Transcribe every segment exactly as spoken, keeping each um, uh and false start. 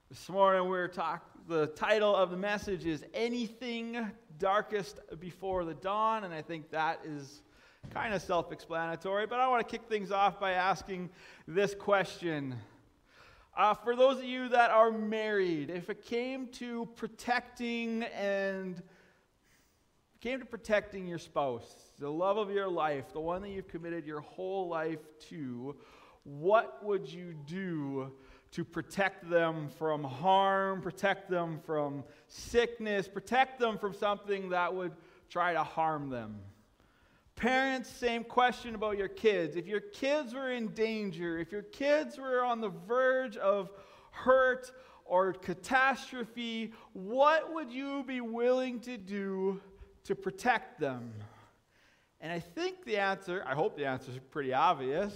This morning we're talking, the title of the message is Anything Darkest Before the Dawn, and I think that is kind of self-explanatory, but I want to kick things off by asking this question. Uh, for those of you that are married, if it came to protecting and came to protecting your spouse, the love of your life, the one that you've committed your whole life to, what would you do to protect them from harm, protect them from sickness, protect them from something that would try to harm them? Parents, same question about your kids. If your kids were in danger, if your kids were on the verge of hurt or catastrophe, what would you be willing to do to protect them? And I think the answer, I hope the answer is pretty obvious.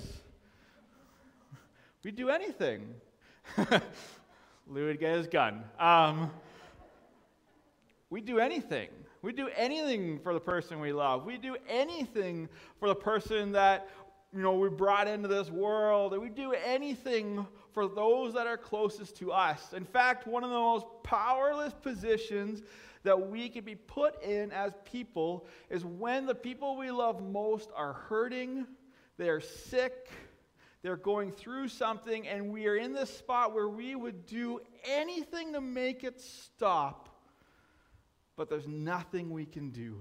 We'd do anything. Lou would get his gun. Um, we do anything. We do anything for the person we love. We do anything for the person that, you know, we brought into this world. And we do anything for those that are closest to us. In fact, one of the most powerless positions that we can be put in as people is when the people we love most are hurting, they are sick, they're going through something, and we are in this spot where we would do anything to make it stop, but there's nothing we can do.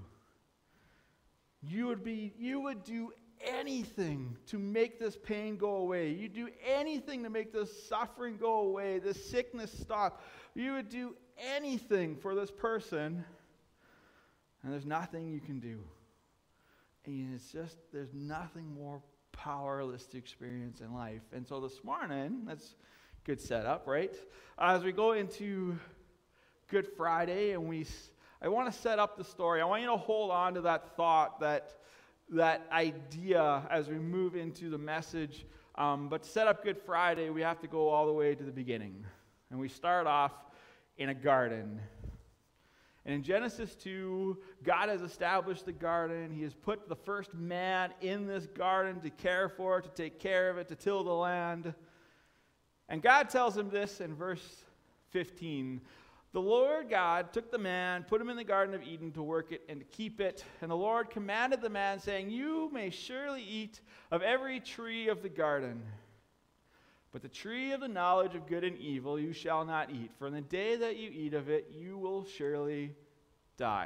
You would be, you would do anything to make this pain go away. You'd do anything to make this suffering go away, this sickness stop. You would do anything for this person, and there's nothing you can do. And it's just, there's nothing more powerless to experience in life. And so this morning, that's a good setup, right? As we go into Good Friday, and we, I want to set up the story. I want you to hold on to that thought, that that idea as we move into the message. Um, but to set up Good Friday, we have to go all the way to the beginning. And we start off in a garden. And in Genesis two, God has established the garden. He has put the first man in this garden to care for it, to take care of it, to till the land. And God tells him this in verse fifteen. The Lord God took the man, put him in the Garden of Eden to work it and to keep it. And the Lord commanded the man, saying, You may surely eat of every tree of the garden, but the tree of the knowledge of good and evil you shall not eat, for in the day that you eat of it, you will surely die.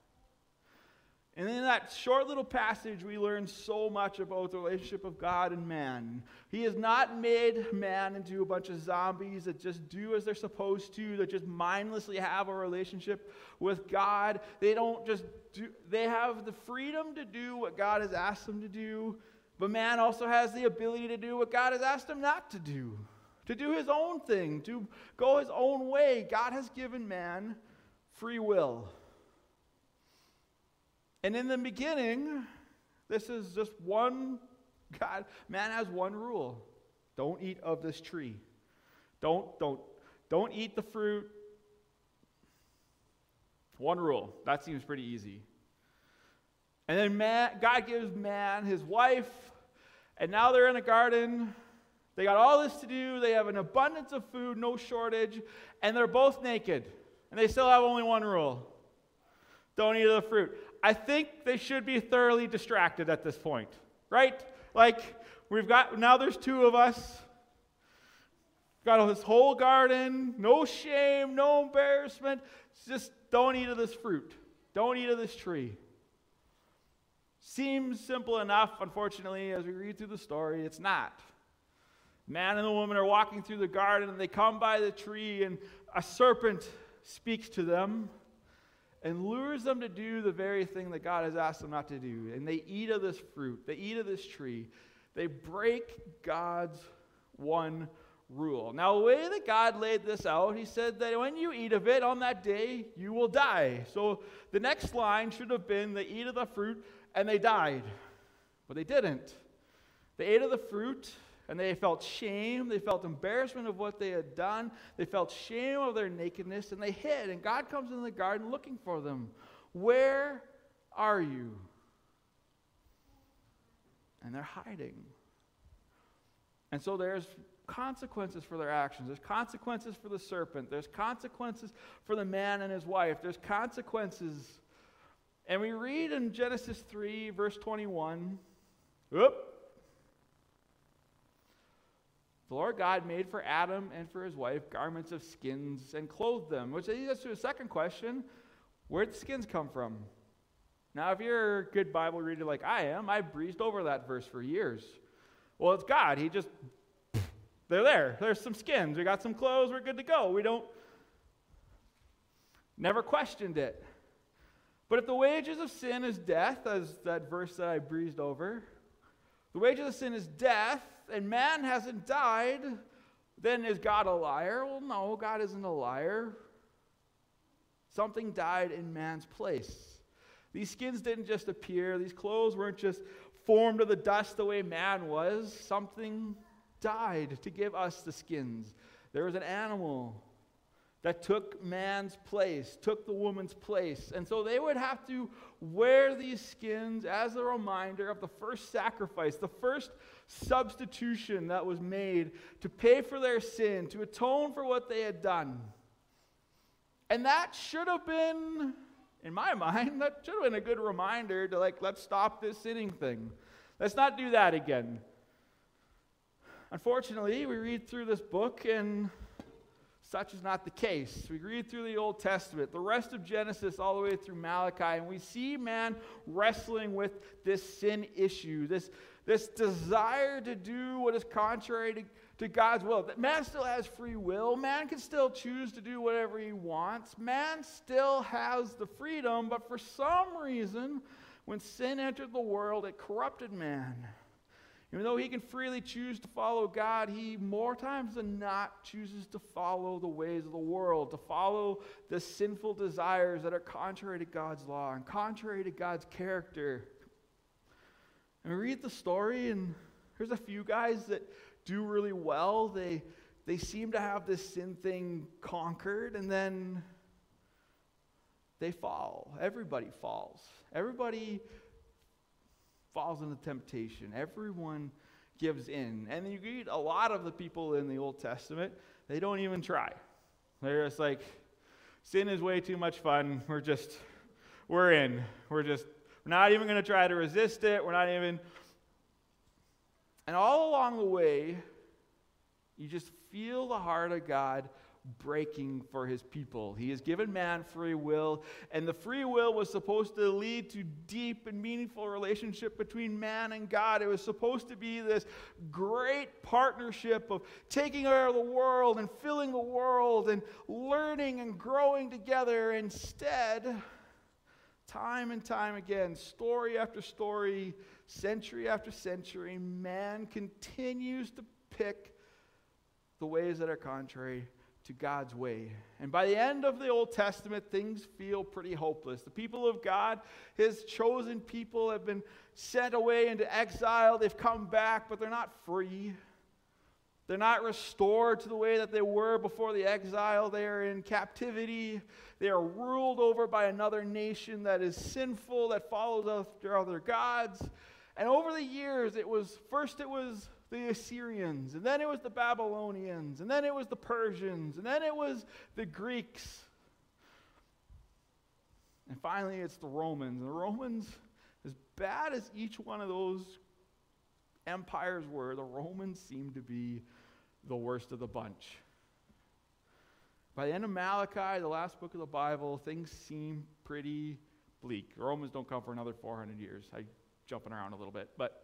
And in that short little passage, we learn so much about the relationship of God and man. He has not made man into a bunch of zombies that just do as they're supposed to, that just mindlessly have a relationship with God. They don't just do, they have the freedom to do what God has asked them to do. But man also has the ability to do what God has asked him not to do, to do his own thing, to go his own way. God has given man free will. And in the beginning, this is just one, God, man has one rule. Don't eat of this tree. Don't, don't, don't eat the fruit. One rule. That seems pretty easy. And then man, God gives man his wife, and now they're in a garden. They got all this to do. They have an abundance of food, no shortage, and they're both naked. And they still have only one rule. Don't eat of the fruit. I think they should be thoroughly distracted at this point, right? Like, we've got, now there's two of us. Got this whole garden, no shame, no embarrassment. Just don't eat of this fruit. Don't eat of this tree. Seems simple enough, unfortunately, as we read through the story, it's not. Man and the woman are walking through the garden, and they come by the tree, and a serpent speaks to them and lures them to do the very thing that God has asked them not to do. And they eat of this fruit. They eat of this tree. They break God's one rule. Now, the way that God laid this out, he said that when you eat of it on that day, you will die. So the next line should have been, they eat of the fruit, and they died. But they didn't. They ate of the fruit, and they felt shame. They felt embarrassment of what they had done. They felt shame of their nakedness, and they hid. And God comes into the garden looking for them. Where are you? And they're hiding. And so there's consequences for their actions. There's consequences for the serpent. There's consequences for the man and his wife. There's consequences. And we read in Genesis three, verse twenty-one, whoop, the Lord God made for Adam and for his wife garments of skins and clothed them, which leads us to a second question. Where'd the skins come from? Now, if you're a good Bible reader like I am, I breezed over that verse for years. Well, it's God. He just, they're there. There's some skins. We got some clothes. We're good to go. We don't, never questioned it. But if the wages of sin is death, as that verse that I breezed over, the wages of sin is death, and man hasn't died, then is God a liar? Well, no, God isn't a liar. Something died in man's place. These skins didn't just appear. These clothes weren't just formed of the dust the way man was. Something died to give us the skins. There was an animal that took man's place, took the woman's place. And so they would have to wear these skins as a reminder of the first sacrifice, the first substitution that was made to pay for their sin, to atone for what they had done. And that should have been, in my mind, that should have been a good reminder to, like, let's stop this sinning thing. Let's not do that again. Unfortunately, we read through this book and such is not the case. We read through the Old Testament, the rest of Genesis all the way through Malachi, and we see man wrestling with this sin issue, this, this desire to do what is contrary to, to God's will. That man still has free will. Man can still choose to do whatever he wants. Man still has the freedom, but for some reason, when sin entered the world, it corrupted man. Even though he can freely choose to follow God, he more times than not chooses to follow the ways of the world, to follow the sinful desires that are contrary to God's law and contrary to God's character. And we read the story, and there's a few guys that do really well. They, they seem to have this sin thing conquered, and then they fall. Everybody falls. Everybody falls into temptation. Everyone gives in. And you read a lot of the people in the Old Testament, they don't even try. They're just like, sin is way too much fun. We're just, we're in. We're just, we're not even going to try to resist it. We're not even. And all along the way, you just feel the heart of God breaking for his people. He has given man free will, and the free will was supposed to lead to deep and meaningful relationship between man and God. It was supposed to be this great partnership of taking care of the world and filling the world and learning and growing together. Instead, time and time again, story after story, century after century, man continues to pick the ways that are contrary to God's way. And by the end of the Old Testament, things feel pretty hopeless. The people of God, his chosen people, have been sent away into exile. They've come back, but they're not free. They're not restored to the way that they were before the exile. They are in captivity. They are ruled over by another nation that is sinful, that follows after other gods. And over the years, it was, first it was the Assyrians, and then it was the Babylonians, and then it was the Persians, and then it was the Greeks. And finally, it's the Romans. And the Romans, as bad as each one of those empires were, the Romans seemed to be the worst of the bunch. By the end of Malachi, the last book of the Bible, things seem pretty bleak. The Romans don't come for another four hundred years. I'm jumping around a little bit, but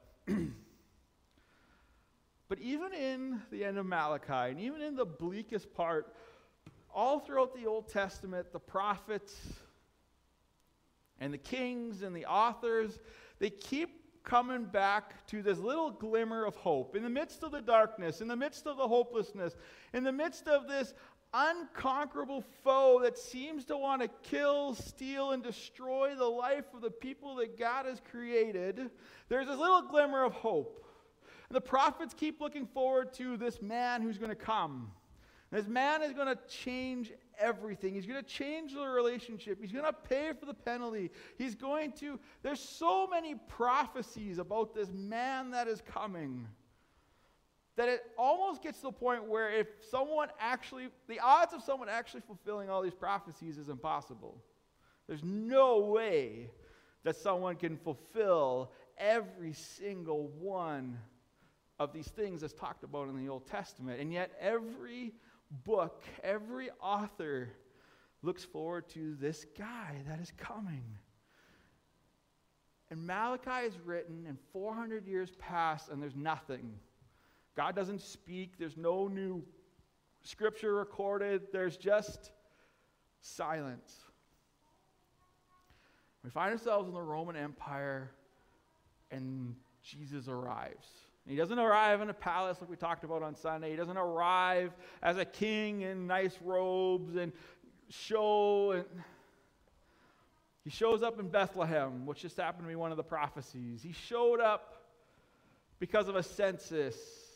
But even in the end of Malachi, and even in the bleakest part, all throughout the Old Testament, the prophets and the kings and the authors, they keep coming back to this little glimmer of hope. In the midst of the darkness, in the midst of the hopelessness, in the midst of this unconquerable foe that seems to want to kill, steal, and destroy the life of the people that God has created, there's this little glimmer of hope. And the prophets keep looking forward to this man who's going to come. And this man is going to change everything. He's going to change the relationship. He's going to pay for the penalty. He's going to, there's so many prophecies about this man that is coming. that it almost gets to the point where if someone actually, the odds of someone actually fulfilling all these prophecies is impossible. There's no way that someone can fulfill every single one of these things that's talked about in the Old Testament. And yet every book, every author looks forward to this guy that is coming. And Malachi is written, and four hundred years pass, and there's nothing. God doesn't speak. There's no new scripture recorded. There's just silence. We find ourselves in the Roman Empire, and Jesus arrives. He doesn't arrive in a palace like we talked about on Sunday. He doesn't arrive as a king in nice robes and show. And he shows up in Bethlehem, which just happened to be one of the prophecies. He showed up because of a census.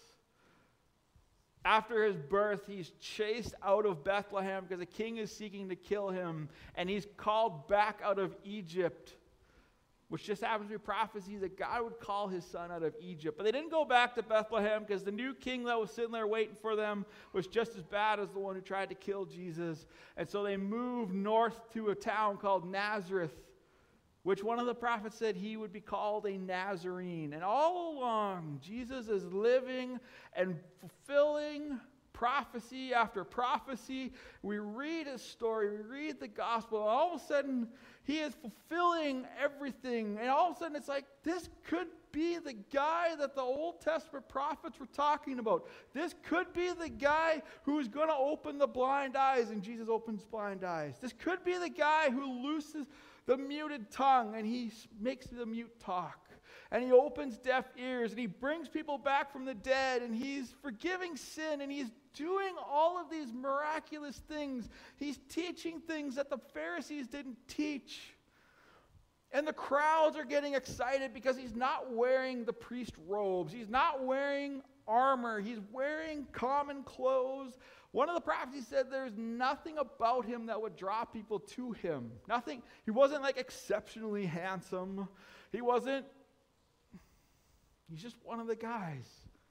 After his birth, he's chased out of Bethlehem because a king is seeking to kill him, and he's called back out of Egypt, which just happens to be prophecy that God would call his son out of Egypt. But they didn't go back to Bethlehem because the new king that was sitting there waiting for them was just as bad as the one who tried to kill Jesus. And so they moved north to a town called Nazareth, which one of the prophets said he would be called a Nazarene. And all along, Jesus is living and fulfilling prophecy after prophecy. We read his story, we read the gospel, and all of a sudden, he is fulfilling everything. And all of a sudden, it's like, this could be the guy that the Old Testament prophets were talking about. This could be the guy who's going to open the blind eyes, and Jesus opens blind eyes. This could be the guy who looses the muted tongue, and he makes the mute talk. And he opens deaf ears, and he brings people back from the dead, and he's forgiving sin, and he's doing all of these miraculous things. He's teaching things that the Pharisees didn't teach. And the crowds are getting excited because he's not wearing the priest robes. He's not wearing armor. He's wearing common clothes. One of the prophecies said there's nothing about him that would draw people to him. Nothing. He wasn't like exceptionally handsome. He wasn't. He's just one of the guys.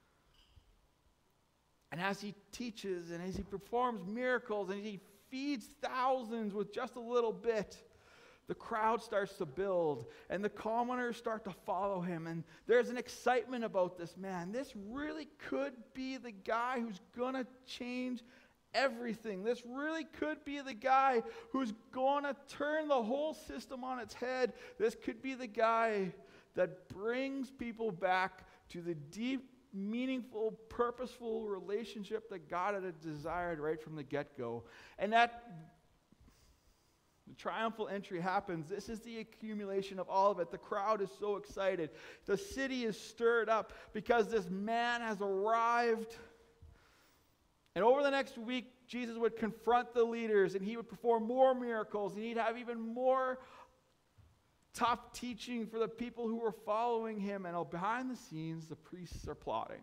And as he teaches and as he performs miracles and he feeds thousands with just a little bit, the crowd starts to build and the commoners start to follow him. And there's an excitement about this man. This really could be the guy who's going to change everything. This really could be the guy who's going to turn the whole system on its head. This could be the guy that brings people back to the deep, meaningful, purposeful relationship that God had desired right from the get-go. And that the triumphal entry happens. This is the accumulation of all of it. The crowd is so excited. The city is stirred up because this man has arrived. And over the next week, Jesus would confront the leaders, and he would perform more miracles, and he'd have even more tough teaching for the people who were following him. And behind the scenes, the priests are plotting.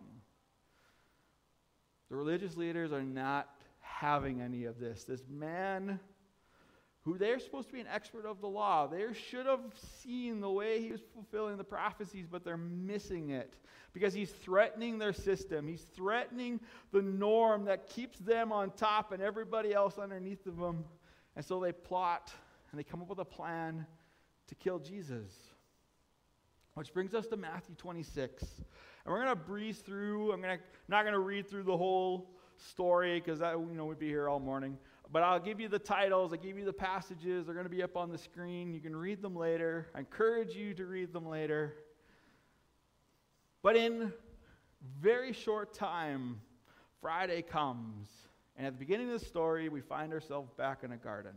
The religious leaders are not having any of this. This man, who they're supposed to be an expert of the law, they should have seen the way he was fulfilling the prophecies, but they're missing it because he's threatening their system. He's threatening the norm that keeps them on top and everybody else underneath of them. And so they plot and they come up with a plan to kill Jesus. Which brings us to Matthew twenty-six. And we're going to breeze through. I'm gonna, not going to read through the whole story because you know we'd be here all morning. But I'll give you the titles. I'll give you the passages. They're going to be up on the screen. You can read them later. I encourage you to read them later. But in very short time, Friday comes. And at the beginning of the story, we find ourselves back in a garden.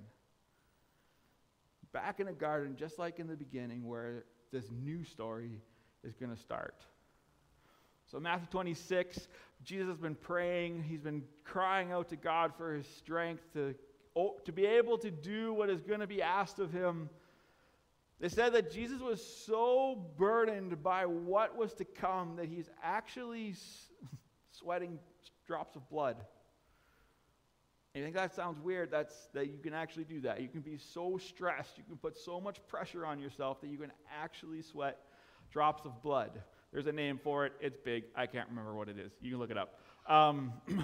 Back in a garden, just like in the beginning, where this new story is going to start. So Matthew twenty-six, Jesus has been praying. He's been crying out to God for his strength to, to be able to do what is going to be asked of him. They said that Jesus was so burdened by what was to come that he's actually sweating drops of blood. And you think that sounds weird? That's that you can actually do that. You can be so stressed, you can put so much pressure on yourself that you can actually sweat drops of blood. There's a name for it. It's big. I can't remember what it is. You can look it up. Um, and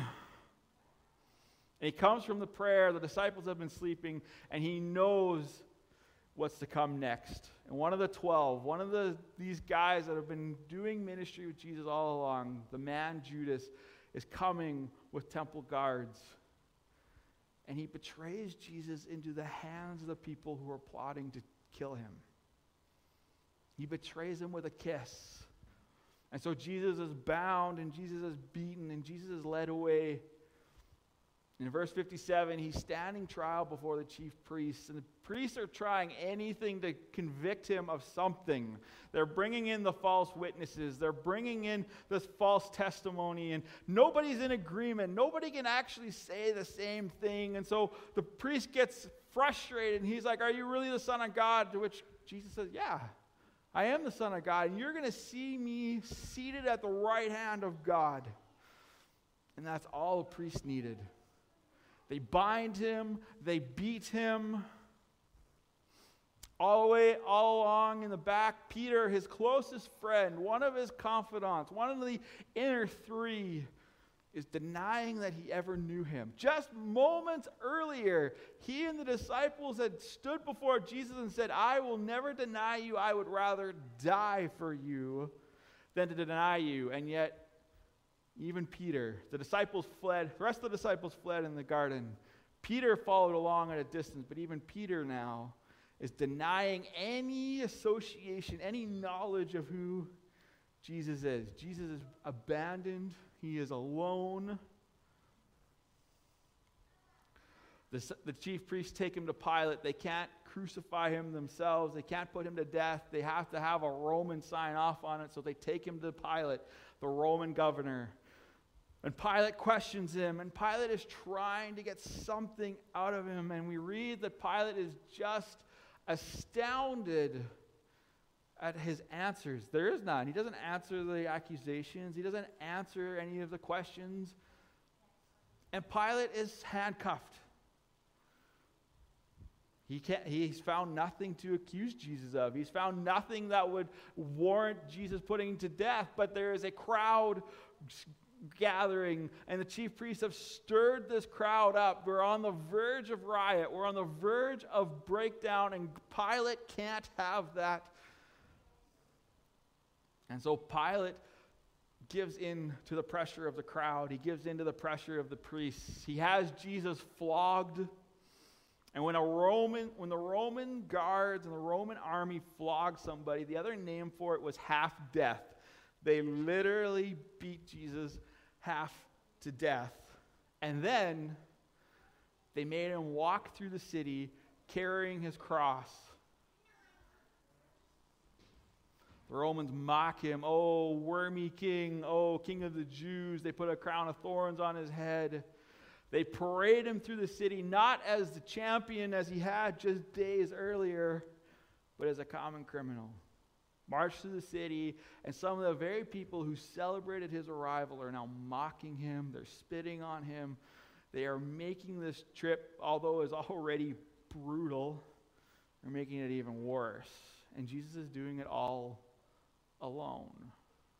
he comes from the prayer. The disciples have been sleeping, and he knows what's to come next. And one of the twelve, one of the these guys that have been doing ministry with Jesus all along, the man Judas, is coming with temple guards. And he betrays Jesus into the hands of the people who are plotting to kill him. He betrays him with a kiss. And so Jesus is bound, and Jesus is beaten, and Jesus is led away. In verse fifty-seven, he's standing trial before the chief priests, and the priests are trying anything to convict him of something. They're bringing in the false witnesses. They're bringing in this false testimony, and nobody's in agreement. Nobody can actually say the same thing. And so the priest gets frustrated, and he's like, "Are you really the Son of God?" To which Jesus says, "Yeah, I am the Son of God, and you're going to see me seated at the right hand of God." And that's all the priest needed. They bind him, they beat him. All the way, all along in the back, Peter, his closest friend, one of his confidants, one of the inner three, is denying that he ever knew him. Just moments earlier, he and the disciples had stood before Jesus and said, "I will never deny you. I would rather die for you than to deny you." And yet, even Peter, the disciples fled, the rest of the disciples fled in the garden. Peter followed along at a distance, but even Peter now is denying any association, any knowledge of who Jesus is. Jesus is abandoned. He is alone. The, the chief priests take him to Pilate. They can't crucify him themselves. They can't put him to death. They have to have a Roman sign off on it, so they take him to Pilate, the Roman governor. And Pilate questions him, and Pilate is trying to get something out of him, and we read that Pilate is just astounded at his answers. There is none. He doesn't answer the accusations. He doesn't answer any of the questions. And Pilate is handcuffed. He can't, he's found nothing to accuse Jesus of. He's found nothing that would warrant Jesus putting him to death, but there is a crowd gathering, and the chief priests have stirred this crowd up. We're on the verge of riot. We're on the verge of breakdown, and Pilate can't have that. And so Pilate gives in to the pressure of the crowd. He gives in to the pressure of the priests. He has Jesus flogged. And when a Roman, when the Roman guards and the Roman army flogged somebody, the other name for it was half death. They literally beat Jesus half to death. And then they made him walk through the city carrying his cross. The Romans mock him. "Oh, wormy king. Oh, king of the Jews." They put a crown of thorns on his head. They parade him through the city, not as the champion as he had just days earlier, but as a common criminal. March through the city, and some of the very people who celebrated his arrival are now mocking him. They're spitting on him. They are making this trip, although it's already brutal, they're making it even worse. And Jesus is doing it all alone.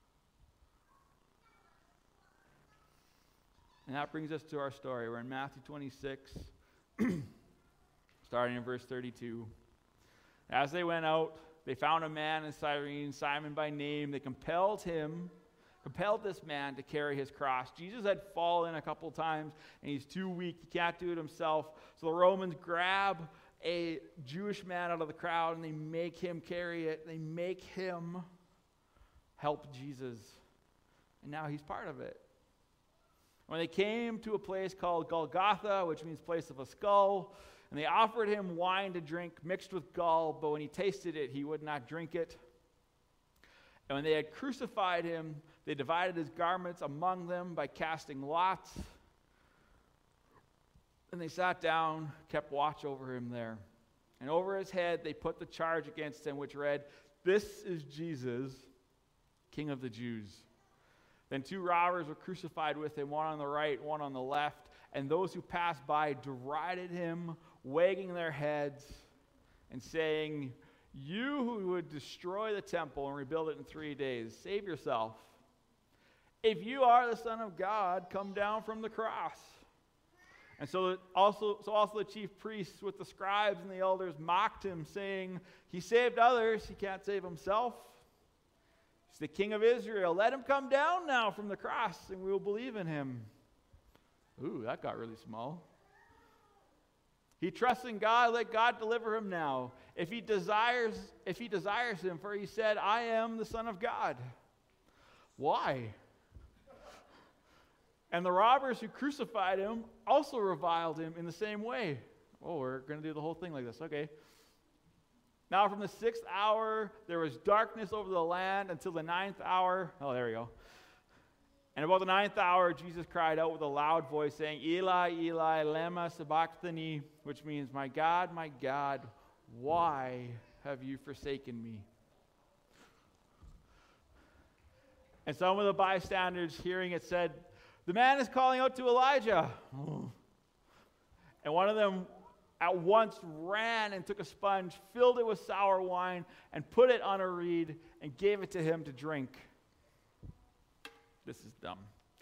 And that brings us to our story. We're in Matthew twenty-six, starting in verse thirty-two. As they went out, they found a man in Cyrene, Simon by name. They compelled him, compelled this man to carry his cross. Jesus had fallen a couple times, and he's too weak. He can't do it himself. So the Romans grab a Jewish man out of the crowd, and they make him carry it. They make him help Jesus. And now he's part of it. When they came to a place called Golgotha, which means place of a skull, and they offered him wine to drink mixed with gall, but when he tasted it, he would not drink it. And when they had crucified him, they divided his garments among them by casting lots. And they sat down, kept watch over him there. And over his head they put the charge against him, which read, "This is Jesus, King of the Jews." Then two robbers were crucified with him, one on the right, one on the left. And those who passed by derided him, wagging their heads and saying, You who would destroy the temple and rebuild it in three days, save yourself. If you are the Son of God, come down from the cross. And so also, so also the chief priests with the scribes and the elders mocked him, saying, he saved others, he can't save himself. He's the King of Israel. Let him come down now from the cross, and we will believe in him. Ooh, that got really small. He trusts in God, let God deliver him now. If he desires, if he desires him, for he said, I am the Son of God. Why? And the robbers who crucified him also reviled him in the same way. Oh, we're going to do the whole thing like this. Okay. Now from the sixth hour, there was darkness over the land until the ninth hour. Oh, there we go. And about the ninth hour, Jesus cried out with a loud voice, saying, Eli, Eli, lema sabachthani, which means, my God, my God, why have you forsaken me? And some of the bystanders hearing it said, the man is calling out to Elijah. And one of them at once ran and took a sponge, filled it with sour wine, and put it on a reed, and gave it to him to drink. This is dumb.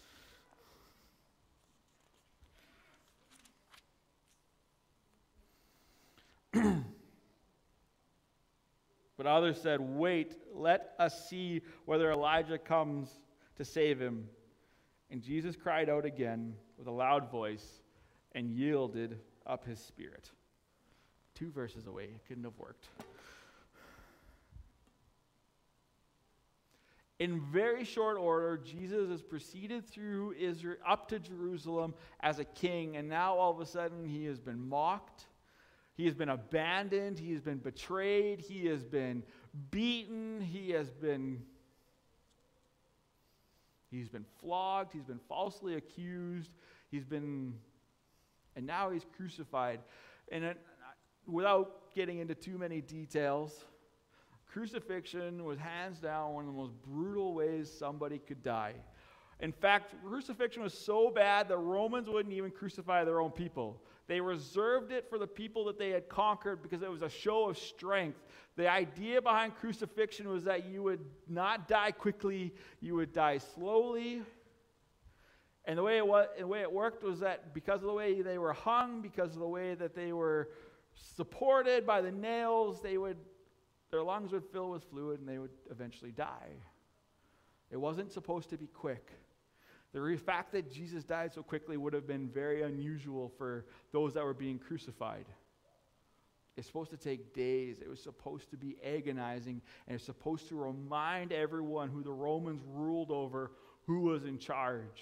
But others said, wait, let us see whether Elijah comes to save him. And Jesus cried out again with a loud voice and yielded up his spirit. Two verses away. It couldn't have worked. In very short order, Jesus has proceeded through Israel up to Jerusalem as a king, and now all of a sudden he has been mocked. He has been abandoned. He has been betrayed. He has been beaten. He has been He's been flogged. He's been falsely accused. He's been, and now he's crucified. And it, without getting into too many details, crucifixion was hands down one of the most brutal ways somebody could die. In fact, crucifixion was so bad that Romans wouldn't even crucify their own people. They reserved it for the people that they had conquered because it was a show of strength. The idea behind crucifixion was that you would not die quickly, you would die slowly. And the way it was, the way it worked was that because of the way they were hung, because of the way that they were supported by the nails, they would, their lungs would fill with fluid and they would eventually die. It wasn't supposed to be quick. The fact that Jesus died so quickly would have been very unusual for those that were being crucified. It's supposed to take days. It was supposed to be agonizing, and it's supposed to remind everyone who the Romans ruled over, who was in charge.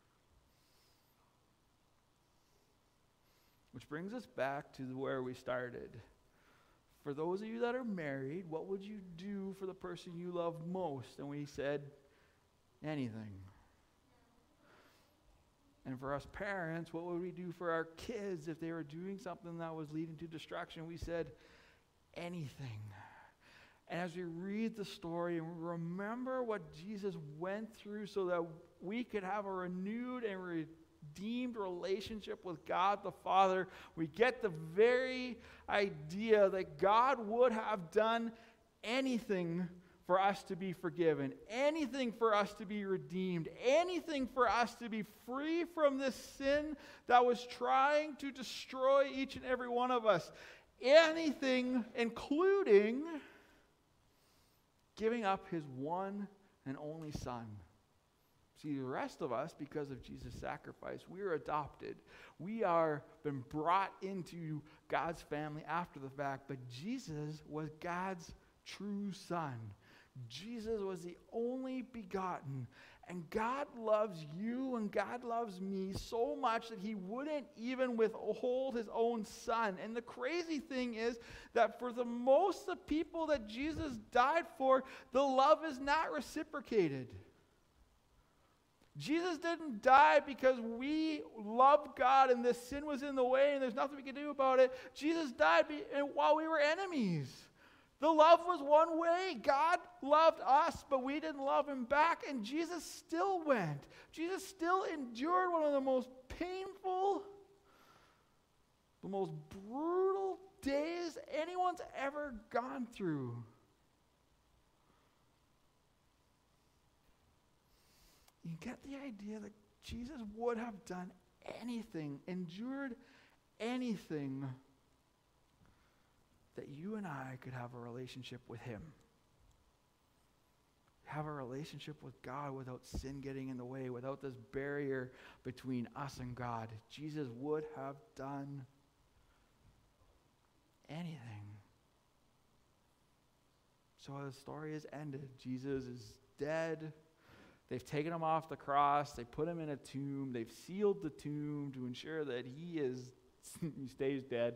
Which brings us back to where we started. For those of you that are married, what would you do for the person you love most? And we said, anything. And for us parents, what would we do for our kids if they were doing something that was leading to destruction? We said, anything. And as we read the story and remember what Jesus went through so that we could have a renewed and redeemed relationship with God the Father, we get the very idea that God would have done anything for us to be forgiven, anything for us to be redeemed, anything for us to be free from this sin that was trying to destroy each and every one of us. Anything, including giving up his one and only Son. See, the rest of us, because of Jesus' sacrifice, we are adopted. We are been brought into God's family after the fact, but Jesus was God's true Son. Jesus was the only begotten, and God loves you and God loves me so much that he wouldn't even withhold his own Son. And the crazy thing is that for the most of people that Jesus died for, the love is not reciprocated. Jesus didn't die because we loved God and this sin was in the way and there's nothing we can do about it. Jesus died be- while we were enemies. The love was one way. God loved us, but we didn't love him back, and Jesus still went. Jesus still endured one of the most painful the most brutal days anyone's ever gone through. You get the idea that Jesus would have done anything, endured anything, that you and I could have a relationship with him. Have a relationship with God without sin getting in the way, without this barrier between us and God. Jesus would have done anything. So the story is ended. Jesus is dead. They've taken him off the cross. They put him in a tomb. They've sealed the tomb to ensure that he is he stays dead.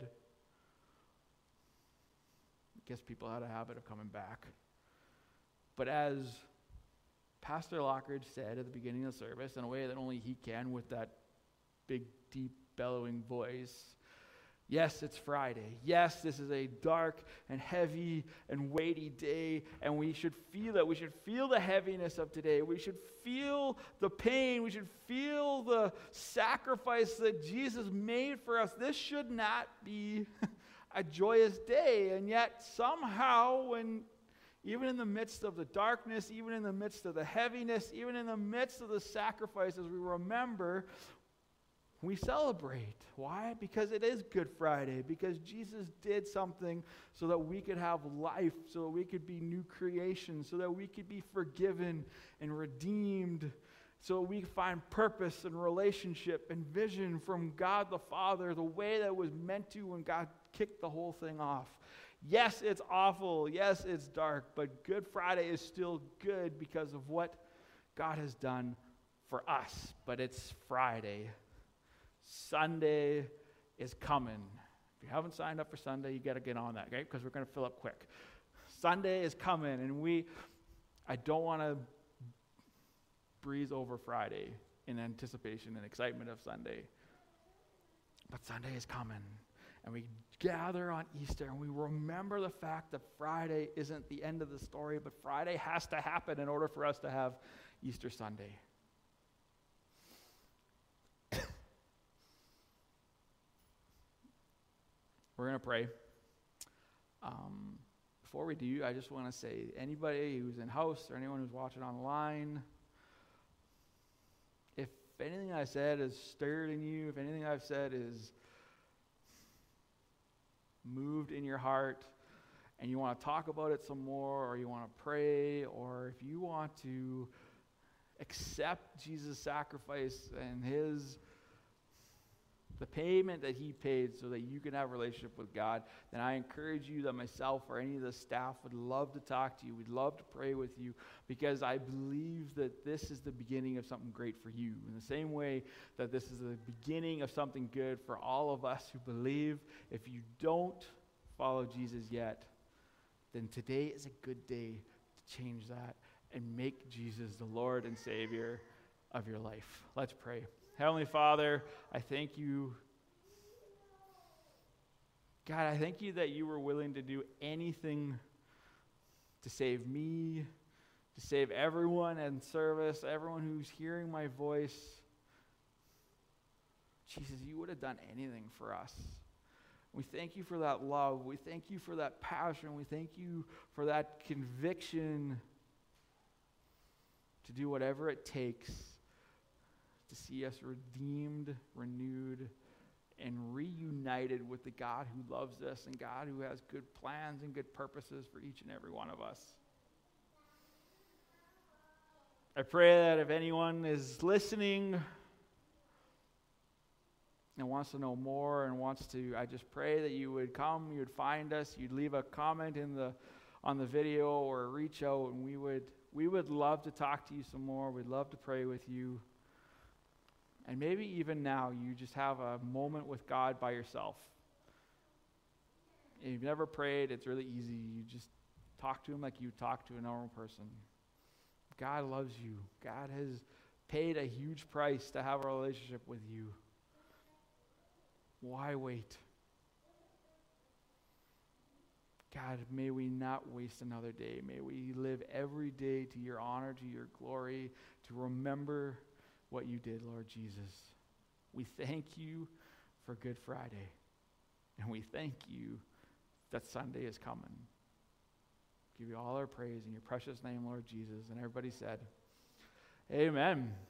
I guess people had a habit of coming back. But as Pastor Lockridge said at the beginning of the service, in a way that only he can with that big, deep, bellowing voice, yes, it's Friday. Yes, this is a dark and heavy and weighty day, and we should feel it. We should feel the heaviness of today. We should feel the pain. We should feel the sacrifice that Jesus made for us. This should not be a joyous day, and yet somehow when even in the midst of the darkness, even in the midst of the heaviness, even in the midst of the sacrifices, we remember, we celebrate. Why? Because it is Good Friday. Because Jesus did something so that we could have life, so that we could be new creations, so that we could be forgiven and redeemed, so that we could find purpose and relationship and vision from God the Father the way that it was meant to when God kicked the whole thing off. Yes, it's awful. Yes, it's dark. But Good Friday is still good because of what God has done for us. But it's Friday. Sunday is coming. If you haven't signed up for Sunday, you got to get on that, okay? Because we're going to fill up quick. Sunday is coming, and we, I don't want to breeze over Friday in anticipation and excitement of Sunday. But Sunday is coming, and we gather on Easter, and we remember the fact that Friday isn't the end of the story, but Friday has to happen in order for us to have Easter Sunday. We're going to pray. Um, before we do, I just want to say, anybody who's in house or anyone who's watching online, if anything I said is stirred in you, if anything I've said is moved in your heart, and you want to talk about it some more, or you want to pray, or if you want to accept Jesus' sacrifice and his the payment that he paid so that you can have a relationship with God, then I encourage you that myself or any of the staff would love to talk to you. We'd love to pray with you, because I believe that this is the beginning of something great for you. In the same way that this is the beginning of something good for all of us who believe. If you don't follow Jesus yet, then today is a good day to change that and make Jesus the Lord and Savior of your life. Let's pray. Heavenly Father, I thank you. God, I thank you that you were willing to do anything to save me, to save everyone in service, everyone who's hearing my voice. Jesus, you would have done anything for us. We thank you for that love. We thank you for that passion. We thank you for that conviction to do whatever it takes to see us redeemed, renewed, and reunited with the God who loves us and God who has good plans and good purposes for each and every one of us. I pray that if anyone is listening and wants to know more and wants to, I just pray that you would come, you would find us, you'd leave a comment in the on the video or reach out, and we would we would love to talk to you some more. We'd love to pray with you. And maybe even now you just have a moment with God by yourself. If you've never prayed, it's really easy. You just talk to him like you talk to a normal person. God loves you. God has paid a huge price to have a relationship with you. Why wait? God, may we not waste another day. May we live every day to your honor, to your glory, to remember what you did, Lord Jesus. We thank you for Good Friday. And we thank you that Sunday is coming. Give you all our praise in your precious name, Lord Jesus. And everybody said, amen.